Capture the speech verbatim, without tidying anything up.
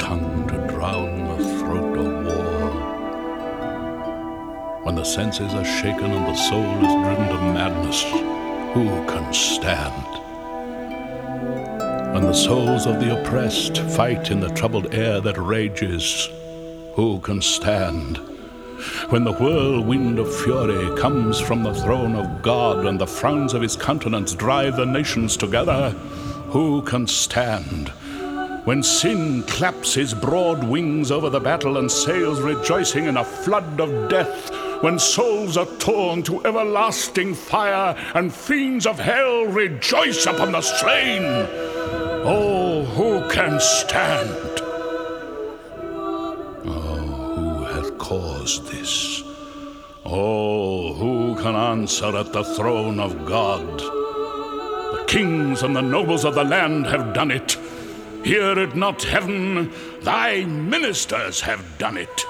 tongue to drown the throat of war. When the senses are shaken and the soul is driven to madness, who can stand? When the souls of the oppressed fight in the troubled air that rages, who can stand? When the whirlwind of fury comes from the throne of God and the frowns of his countenance drive the nations together, who can stand? When sin claps his broad wings over the battle and sails rejoicing in a flood of death, when souls are torn to everlasting fire and fiends of hell rejoice upon the slain, oh, who can stand? Oh, who hath caused this? Oh, who can answer at the throne of God? The kings and the nobles of the land have done it. Hear it not, heaven, thy ministers have done it.